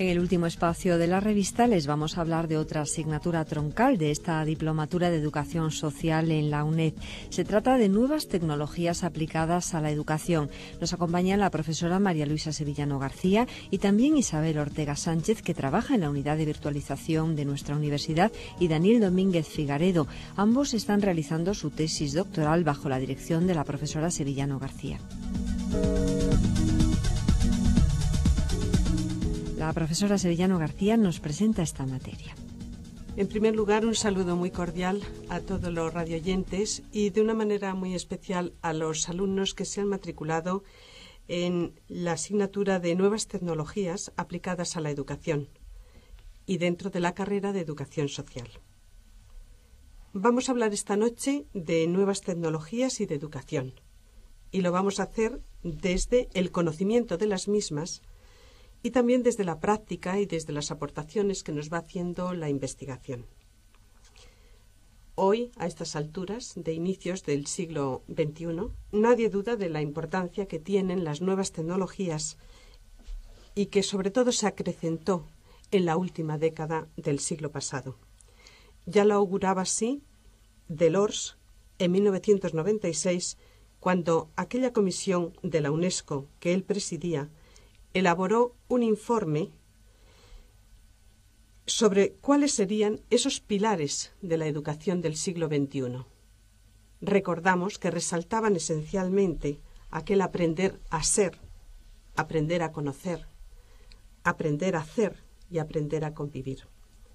En el último espacio de la revista les vamos a hablar de otra asignatura troncal de esta Diplomatura de Educación Social en la UNED. Se trata de nuevas tecnologías aplicadas a la educación. Nos acompaña la profesora María Luisa Sevillano García y también Isabel Ortega Sánchez, que trabaja en la unidad de virtualización de nuestra universidad, y Daniel Domínguez Figaredo. Ambos están realizando su tesis doctoral bajo la dirección de la profesora Sevillano García. La profesora Sevillano García nos presenta esta materia. En primer lugar, un saludo muy cordial a todos los radioyentes y de una manera muy especial a los alumnos que se han matriculado en la asignatura de Nuevas Tecnologías aplicadas a la educación y dentro de la carrera de Educación Social. Vamos a hablar esta noche de nuevas tecnologías y de educación, y lo vamos a hacer desde el conocimiento de las mismas y también desde la práctica y desde las aportaciones que nos va haciendo la investigación. Hoy, a estas alturas de inicios del siglo XXI, nadie duda de la importancia que tienen las nuevas tecnologías y que sobre todo se acrecentó en la última década del siglo pasado. Ya lo auguraba así Delors en 1996, cuando aquella comisión de la UNESCO que él presidía elaboró un informe sobre cuáles serían esos pilares de la educación del siglo XXI. Recordamos que resaltaban esencialmente aquel aprender a ser, aprender a conocer, aprender a hacer y aprender a convivir.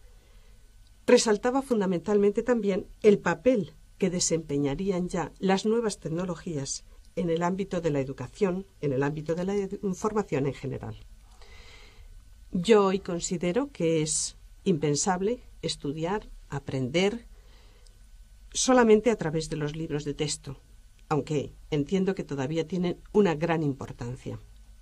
Resaltaba fundamentalmente también el papel que desempeñarían ya las nuevas tecnologías en el ámbito de la educación, en el ámbito de la información en general. Yo hoy considero que es impensable estudiar, aprender solamente a través de los libros de texto, aunque entiendo que todavía tienen una gran importancia.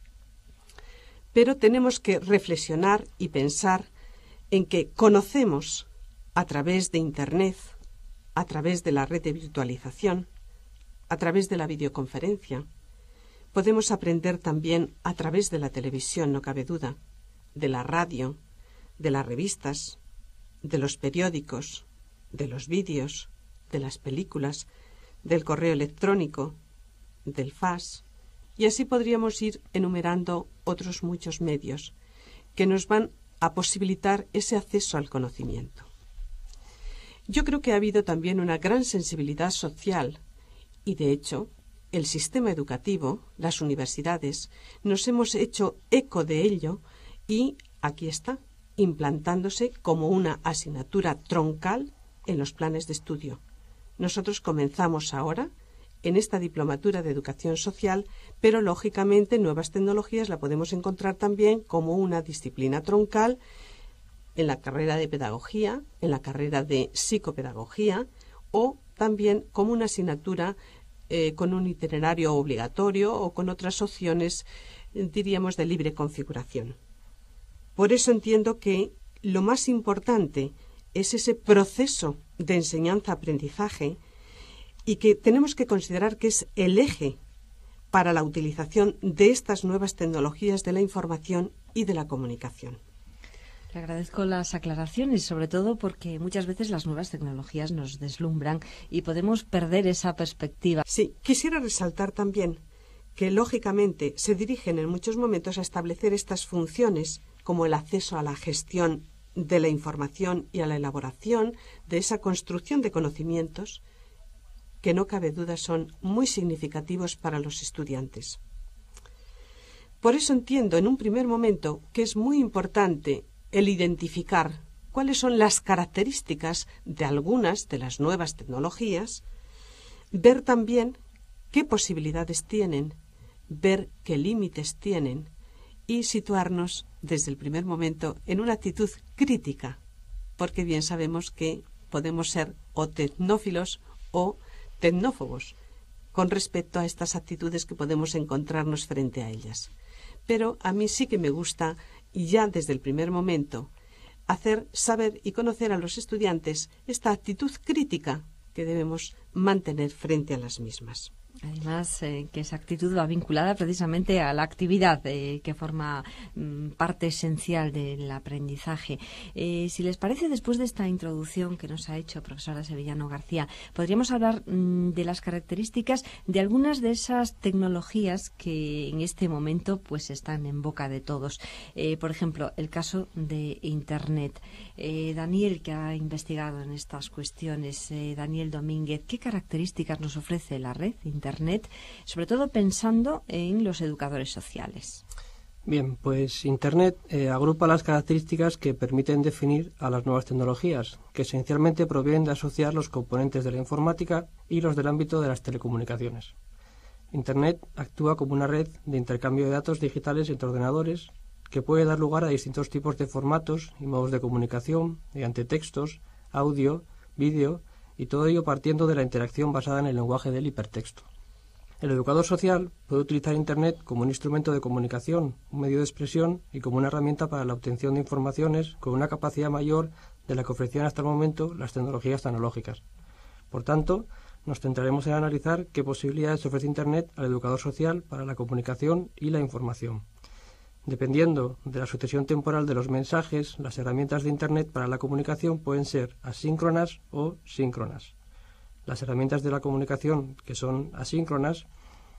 Pero tenemos que reflexionar y pensar en que conocemos a través de Internet, a través de la red de virtualización, a través de la videoconferencia. Podemos aprender también a través de la televisión, no cabe duda, de la radio, de las revistas, de los periódicos, de los vídeos, de las películas, del correo electrónico, del fax, y así podríamos ir enumerando otros muchos medios que nos van a posibilitar ese acceso al conocimiento. Yo creo que ha habido también una gran sensibilidad social y, de hecho, el sistema educativo, las universidades, nos hemos hecho eco de ello y aquí está, implantándose como una asignatura troncal en los planes de estudio. Nosotros comenzamos ahora en esta Diplomatura de Educación Social, pero lógicamente nuevas tecnologías la podemos encontrar también como una disciplina troncal en la carrera de Pedagogía, en la carrera de Psicopedagogía o también como una asignatura con un itinerario obligatorio o con otras opciones, diríamos, de libre configuración. Por eso entiendo que lo más importante es ese proceso de enseñanza-aprendizaje y que tenemos que considerar que es el eje para la utilización de estas nuevas tecnologías de la información y de la comunicación. Le agradezco las aclaraciones, sobre todo porque muchas veces las nuevas tecnologías nos deslumbran y podemos perder esa perspectiva. Sí, quisiera resaltar también que, lógicamente, se dirigen en muchos momentos a establecer estas funciones como el acceso a la gestión de la información y a la elaboración de esa construcción de conocimientos que no cabe duda son muy significativos para los estudiantes. Por eso entiendo en un primer momento que es muy importante el identificar cuáles son las características de algunas de las nuevas tecnologías, ver también qué posibilidades tienen, ver qué límites tienen y situarnos desde el primer momento en una actitud crítica, porque bien sabemos que podemos ser o tecnófilos o tecnófobos con respecto a estas actitudes que podemos encontrarnos frente a ellas. Pero a mí sí que me gusta, ya desde el primer momento, hacer saber y conocer a los estudiantes esta actitud crítica que debemos mantener frente a las mismas. Además, que esa actitud va vinculada precisamente a la actividad que forma parte esencial del aprendizaje. Si les parece, después de esta introducción que nos ha hecho profesora Sevillano García, podríamos hablar de las características de algunas de esas tecnologías que en este momento pues están en boca de todos. Por ejemplo, el caso de Internet. Daniel, que ha investigado en estas cuestiones, Daniel Domínguez, ¿qué características nos ofrece la red Internet, sobre todo pensando en los educadores sociales? Bien, pues Internet agrupa las características que permiten definir a las nuevas tecnologías, que esencialmente provienen de asociar los componentes de la informática y los del ámbito de las telecomunicaciones. Internet actúa como una red de intercambio de datos digitales entre ordenadores que puede dar lugar a distintos tipos de formatos y modos de comunicación mediante textos, audio, vídeo y todo ello partiendo de la interacción basada en el lenguaje del hipertexto. El educador social puede utilizar Internet como un instrumento de comunicación, un medio de expresión y como una herramienta para la obtención de informaciones con una capacidad mayor de la que ofrecían hasta el momento las tecnologías tecnológicas. Por tanto, nos centraremos en analizar qué posibilidades ofrece Internet al educador social para la comunicación y la información. Dependiendo de la sucesión temporal de los mensajes, las herramientas de Internet para la comunicación pueden ser asíncronas o síncronas. Las herramientas de la comunicación que son asíncronas,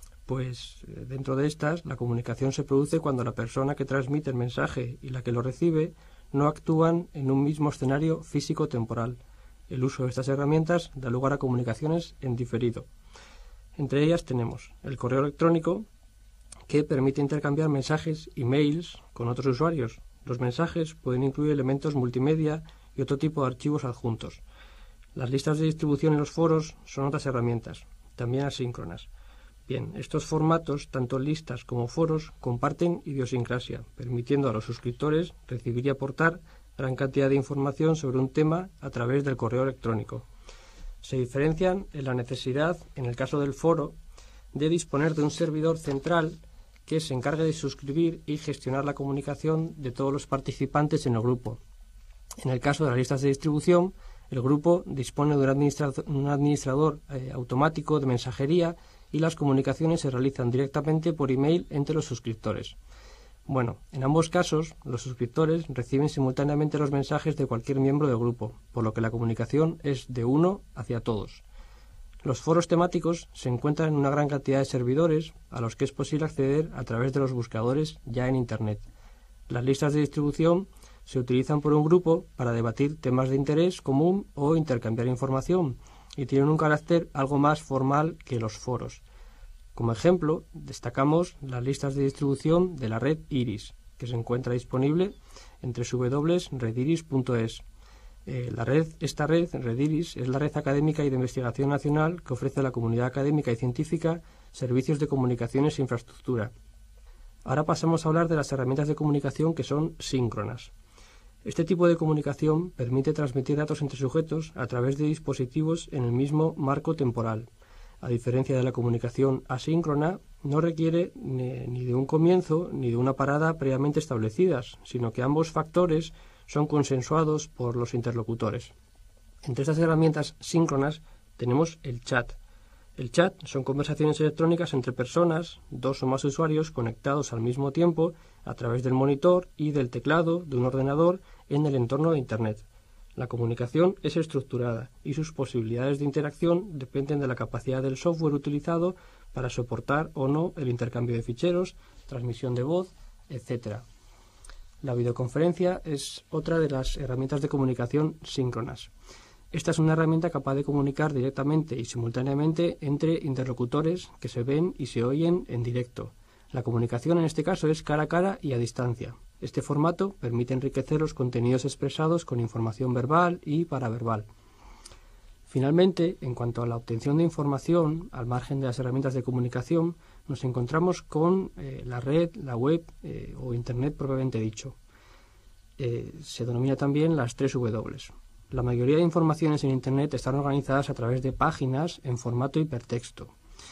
pues dentro de estas la comunicación se produce cuando la persona que transmite el mensaje y la que lo recibe no actúan en un mismo escenario físico-temporal. El uso de estas herramientas da lugar a comunicaciones en diferido. Entre ellas tenemos el correo electrónico, que permite intercambiar mensajes y mails con otros usuarios. Los mensajes pueden incluir elementos multimedia y otro tipo de archivos adjuntos. Las listas de distribución en los foros son otras herramientas, también asíncronas. Bien, estos formatos, tanto listas como foros, comparten idiosincrasia, permitiendo a los suscriptores recibir y aportar gran cantidad de información sobre un tema a través del correo electrónico. Se diferencian en la necesidad, en el caso del foro, de disponer de un servidor central que se encargue de suscribir y gestionar la comunicación de todos los participantes en el grupo. En el caso de las listas de distribución, el grupo dispone de un administrador automático de mensajería y las comunicaciones se realizan directamente por email entre los suscriptores. Bueno, en ambos casos, los suscriptores reciben simultáneamente los mensajes de cualquier miembro del grupo, por lo que la comunicación es de uno hacia todos. Los foros temáticos se encuentran en una gran cantidad de servidores a los que es posible acceder a través de los buscadores ya en Internet. Las listas de distribución se utilizan por un grupo para debatir temas de interés común o intercambiar información y tienen un carácter algo más formal que los foros. Como ejemplo, destacamos las listas de distribución de la red IRIS, que se encuentra disponible en www.rediris.es. Esta red, Rediris, es la red académica y de investigación nacional que ofrece a la comunidad académica y científica servicios de comunicaciones e infraestructura. Ahora pasamos a hablar de las herramientas de comunicación que son síncronas. Este tipo de comunicación permite transmitir datos entre sujetos a través de dispositivos en el mismo marco temporal. A diferencia de la comunicación asíncrona, no requiere ni de un comienzo ni de una parada previamente establecidas, sino que ambos factores son consensuados por los interlocutores. Entre estas herramientas síncronas tenemos el chat. El chat son conversaciones electrónicas entre personas, dos o más usuarios conectados al mismo tiempo a través del monitor y del teclado de un ordenador en el entorno de Internet. La comunicación es estructurada y sus posibilidades de interacción dependen de la capacidad del software utilizado para soportar o no el intercambio de ficheros, transmisión de voz, etc. La videoconferencia es otra de las herramientas de comunicación síncronas. Esta es una herramienta capaz de comunicar directamente y simultáneamente entre interlocutores que se ven y se oyen en directo. La comunicación en este caso es cara a cara y a distancia. Este formato permite enriquecer los contenidos expresados con información verbal y paraverbal. Finalmente, en cuanto a la obtención de información, al margen de las herramientas de comunicación, nos encontramos con la red, la web o Internet propiamente dicho. Se denomina también las 3 W. La mayoría de informaciones en Internet están organizadas a través de páginas en formato hipertexto.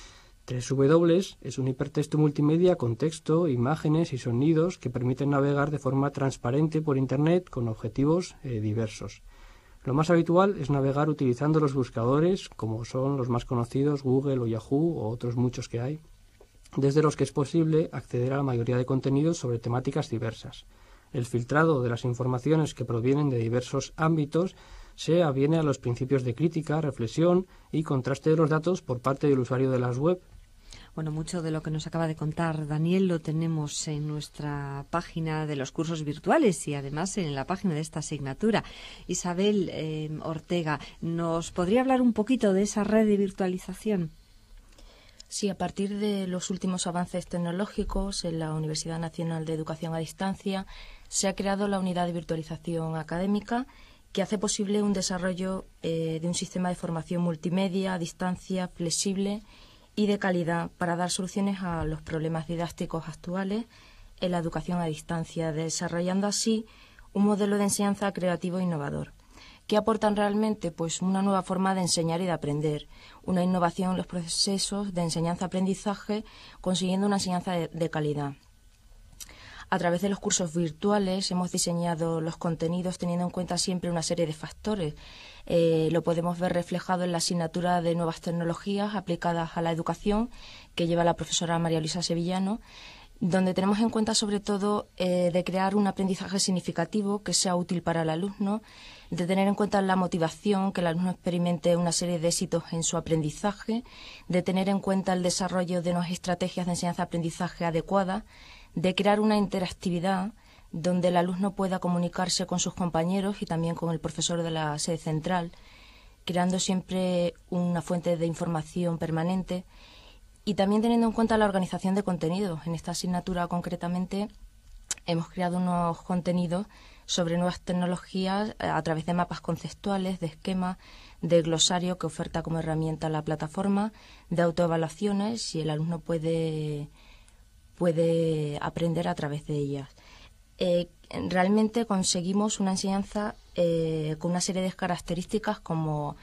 3W es un hipertexto multimedia con texto, imágenes y sonidos que permiten navegar de forma transparente por Internet con objetivos diversos. Lo más habitual es navegar utilizando los buscadores, como son los más conocidos, Google o Yahoo o otros muchos que hay, desde los que es posible acceder a la mayoría de contenidos sobre temáticas diversas. El filtrado de las informaciones que provienen de diversos ámbitos se aviene a los principios de crítica, reflexión y contraste de los datos por parte del usuario de las web. Bueno, mucho de lo que nos acaba de contar Daniel lo tenemos en nuestra página de los cursos virtuales y además en la página de esta asignatura. Isabel Ortega, ¿nos podría hablar un poquito de esa red de virtualización? Sí, a partir de los últimos avances tecnológicos en la Universidad Nacional de Educación a Distancia se ha creado la unidad de virtualización académica que hace posible un desarrollo de un sistema de formación multimedia a distancia, flexible y de calidad para dar soluciones a los problemas didácticos actuales en la educación a distancia, desarrollando así un modelo de enseñanza creativo e innovador. ¿Qué aportan realmente? Pues una nueva forma de enseñar y de aprender, una innovación en los procesos de enseñanza-aprendizaje, consiguiendo una enseñanza de calidad. A través de los cursos virtuales hemos diseñado los contenidos teniendo en cuenta siempre una serie de factores. Lo podemos ver reflejado en la asignatura de nuevas tecnologías aplicadas a la educación que lleva la profesora María Luisa Sevillano, donde tenemos en cuenta sobre todo de crear un aprendizaje significativo que sea útil para el alumno, de tener en cuenta la motivación, que el alumno experimente una serie de éxitos en su aprendizaje, de tener en cuenta el desarrollo de unas estrategias de enseñanza-aprendizaje adecuadas, de crear una interactividad donde el alumno pueda comunicarse con sus compañeros y también con el profesor de la sede central, creando siempre una fuente de información permanente y también teniendo en cuenta la organización de contenidos. En esta asignatura concretamente hemos creado unos contenidos sobre nuevas tecnologías a través de mapas conceptuales, de esquemas, de glosario que oferta como herramienta la plataforma, de autoevaluaciones y el alumno puede aprender a través de ellas. Realmente conseguimos una enseñanza con una serie de características como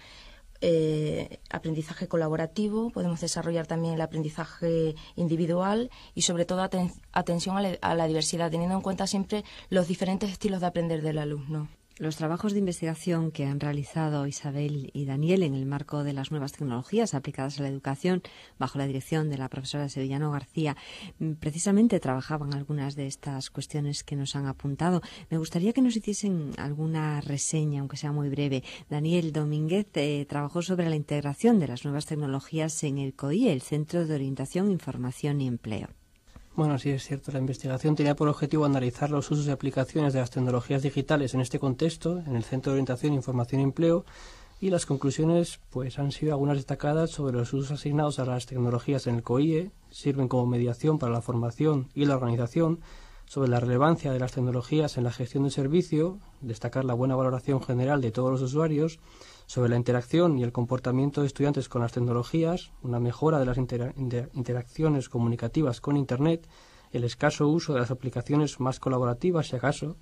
aprendizaje colaborativo, podemos desarrollar también el aprendizaje individual y sobre todo atención a la diversidad, teniendo en cuenta siempre los diferentes estilos de aprender del alumno. Los trabajos de investigación que han realizado Isabel y Daniel en el marco de las nuevas tecnologías aplicadas a la educación, bajo la dirección de la profesora Sevillano García, precisamente trabajaban algunas de estas cuestiones que nos han apuntado. Me gustaría que nos hiciesen alguna reseña, aunque sea muy breve. Daniel Domínguez trabajó sobre la integración de las nuevas tecnologías en el COIE, el Centro de Orientación, Información y Empleo. Bueno, sí es cierto. La investigación tenía por objetivo analizar los usos y aplicaciones de las tecnologías digitales en este contexto, en el Centro de Orientación, Información y Empleo, y las conclusiones pues han sido algunas destacadas sobre los usos asignados a las tecnologías en el COIE, sirven como mediación para la formación y la organización, sobre la relevancia de las tecnologías en la gestión del servicio, destacar la buena valoración general de todos los usuarios, sobre la interacción y el comportamiento de estudiantes con las tecnologías, una mejora de las interacciones comunicativas con Internet, el escaso uso de las aplicaciones más colaborativas, si acaso,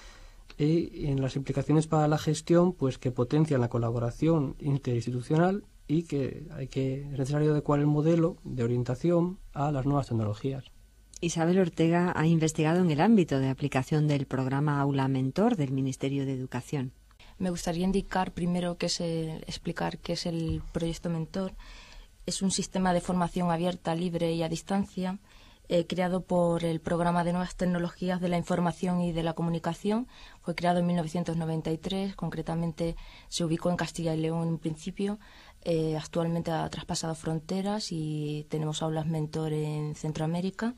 y en las implicaciones para la gestión, pues que potencian la colaboración interinstitucional y que es necesario adecuar el modelo de orientación a las nuevas tecnologías. Isabel Ortega ha investigado en el ámbito de aplicación del programa Aula Mentor del Ministerio de Educación. Me gustaría explicar qué es el proyecto Mentor. Es un sistema de formación abierta, libre y a distancia, creado por el Programa de Nuevas Tecnologías de la Información y de la Comunicación. Fue creado en 1993, concretamente se ubicó en Castilla y León en un principio. Actualmente ha traspasado fronteras y tenemos aulas Mentor en Centroamérica.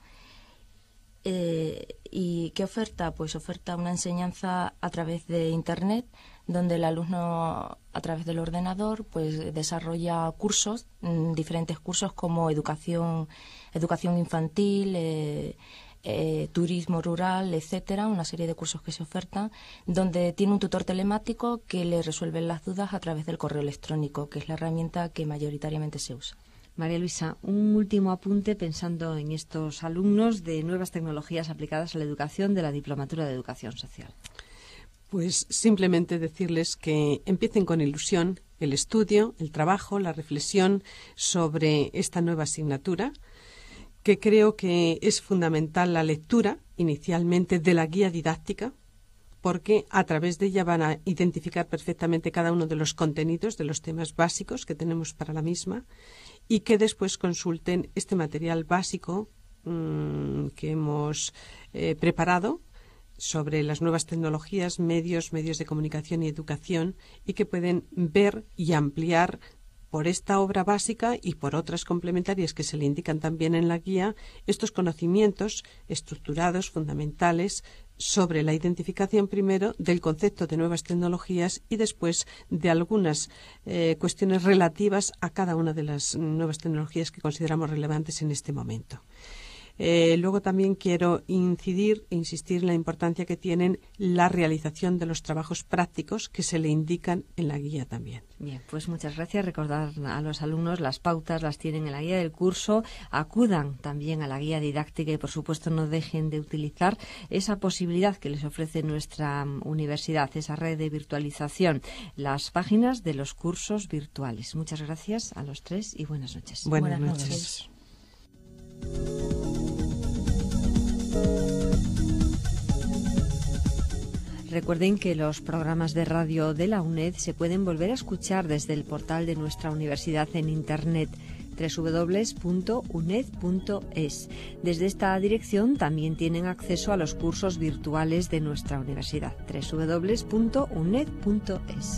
¿Y qué oferta? Pues oferta una enseñanza a través de Internet, donde el alumno a través del ordenador pues desarrolla cursos, diferentes cursos como educación infantil, turismo rural, etcétera, una serie de cursos que se ofertan, donde tiene un tutor telemático que le resuelve las dudas a través del correo electrónico, que es la herramienta que mayoritariamente se usa. María Luisa, un último apunte pensando en estos alumnos de nuevas tecnologías aplicadas a la educación de la Diplomatura de Educación Social. Pues simplemente decirles que empiecen con ilusión el estudio, el trabajo, la reflexión sobre esta nueva asignatura, que creo que es fundamental la lectura inicialmente de la guía didáctica, porque a través de ella van a identificar perfectamente cada uno de los contenidos, de los temas básicos que tenemos para la misma, y que después consulten este material básico que hemos preparado sobre las nuevas tecnologías, medios de comunicación y educación, y que pueden ver y ampliar por esta obra básica y por otras complementarias que se le indican también en la guía, estos conocimientos estructurados, fundamentales, sobre la identificación primero del concepto de nuevas tecnologías y después de algunas cuestiones relativas a cada una de las nuevas tecnologías que consideramos relevantes en este momento. Luego también quiero insistir en la importancia que tienen la realización de los trabajos prácticos que se le indican en la guía también. Bien, pues muchas gracias. Recordar a los alumnos, las pautas las tienen en la guía del curso. Acudan también a la guía didáctica y, por supuesto, no dejen de utilizar esa posibilidad que les ofrece nuestra universidad, esa red de virtualización, las páginas de los cursos virtuales. Muchas gracias a los tres y buenas noches. Buenas noches. Recuerden que los programas de radio de la UNED se pueden volver a escuchar desde el portal de nuestra universidad en Internet, www.uned.es. Desde esta dirección también tienen acceso a los cursos virtuales de nuestra universidad, www.uned.es.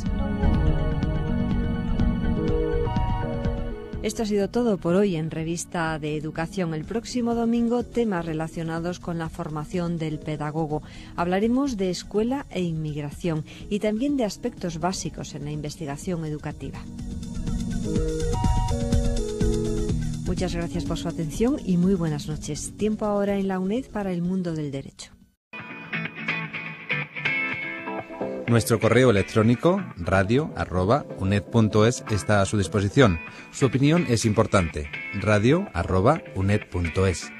Esto ha sido todo por hoy en Revista de Educación. El próximo domingo, temas relacionados con la formación del pedagogo. Hablaremos de escuela e inmigración y también de aspectos básicos en la investigación educativa. Muchas gracias por su atención y muy buenas noches. Tiempo ahora en la UNED para el mundo del derecho. Nuestro correo electrónico radio@uned.es está a su disposición. Su opinión es importante. radio@uned.es.